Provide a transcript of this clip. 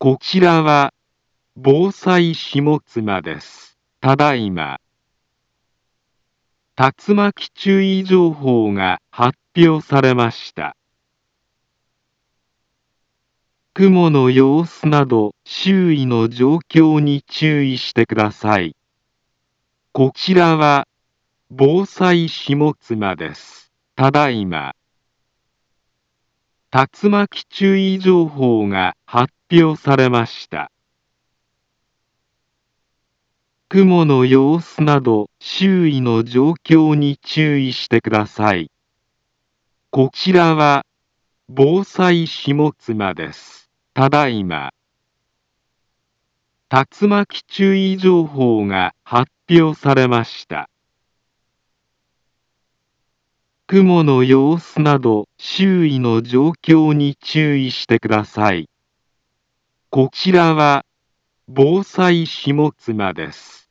こちらは防災下妻です。ただいま、竜巻注意情報が発表されました。雲の様子など周囲の状況に注意してください。こちらは防災下妻です。ただいま、竜巻注意情報が発表されました。雲の様子など周囲の状況に注意してください。こちらは防災下妻です。ただいま、竜巻注意情報が発表されました。雲の様子など周囲の状況に注意してください。こちらは防災下妻です。